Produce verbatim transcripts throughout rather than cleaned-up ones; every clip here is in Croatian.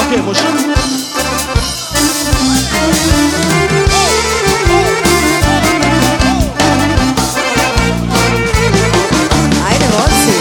ruke, može? Ajde, moci.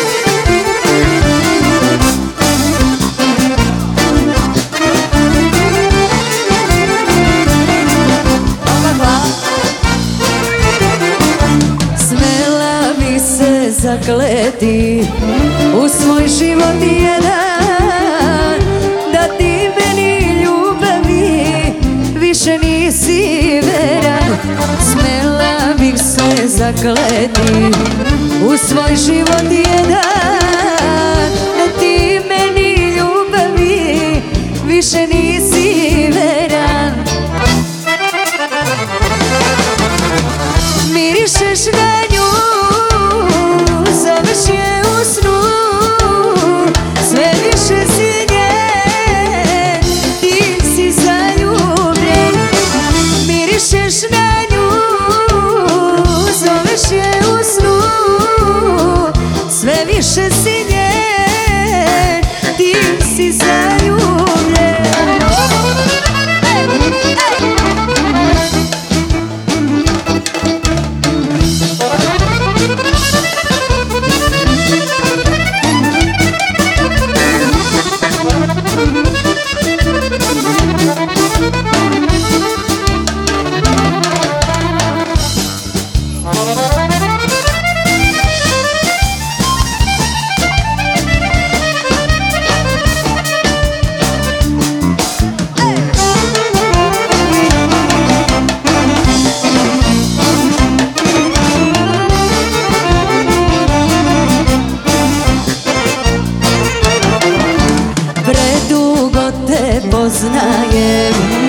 Smela bi se zakleti u svoj život jedan, da ti meni ljubavi više nisi veran. Smela bih se zakleti u svoj život jedan, da ti meni ljubavi više nisi veran. Mirišeš na nju, zoveš je u snu, sve više si njen, ti si zaljubljen. Mirišeš na nju, zoveš je u snu, sve više si njen, ti si zaljubljen. Predugo te poznajem,